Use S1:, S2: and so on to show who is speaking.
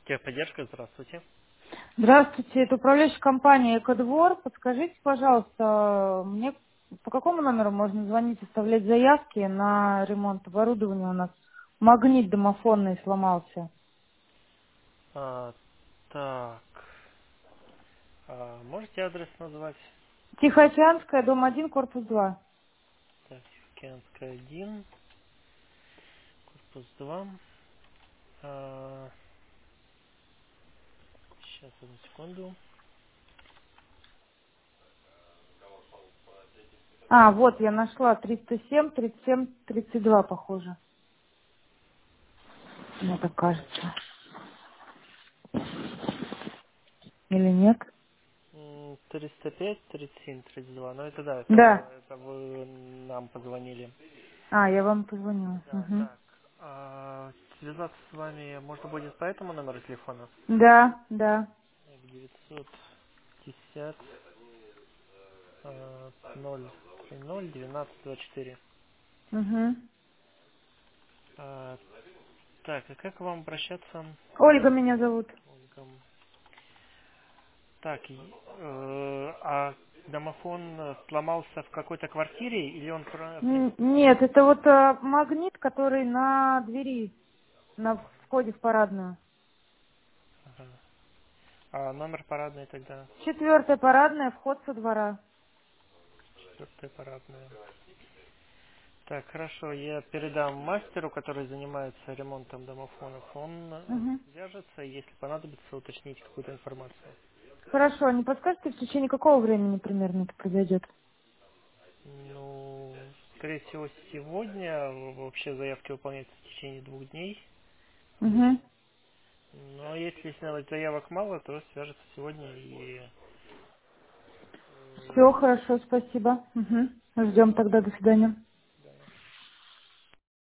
S1: Техподдержка, здравствуйте.
S2: Здравствуйте, это управляющая компания «Экодвор». Подскажите, пожалуйста, мне по какому номеру можно звонить, оставлять заявки на ремонт оборудования у нас? Магнит домофонный сломался.
S1: А, так, можете адрес назвать?
S2: Тихоокеанская, дом 1, корпус 2.
S1: Так, Тихоокеанская 1, корпус 2. Сейчас, одну секунду.
S2: А, вот я нашла 307, 37, 32, похоже. Мне так кажется. Или нет?
S1: 305, 37, 32. Ну, это да,
S2: Да.
S1: это вы нам позвонили.
S2: А, я вам позвонила.
S1: Да,
S2: Угу.
S1: так. Связаться с вами можно будет по этому номеру телефона?
S2: Да, да.
S1: 950 030 1224.
S2: Угу.
S1: Так, а как вам обращаться?
S2: Ольга меня зовут.
S1: Ольга? Так, а домофон сломался в какой-то квартире или он
S2: Нет, это вот магнит, который на двери, на входе в парадную.
S1: Ага. А номер парадной тогда?
S2: 4-я парадная, вход со двора.
S1: 4-я парадная. Так, хорошо, я передам мастеру, который занимается ремонтом домофонов. Он
S2: Мгм.
S1: свяжется, и если понадобится, уточнить какую-то информацию.
S2: Хорошо, не подскажете, в течение какого времени примерно это произойдет?
S1: Ну, скорее всего, сегодня вообще заявки выполняются в течение 2 дней.
S2: Угу.
S1: Но если заявок мало, то свяжется сегодня и
S2: Все, хорошо, спасибо. Угу. Ждем тогда, до свидания.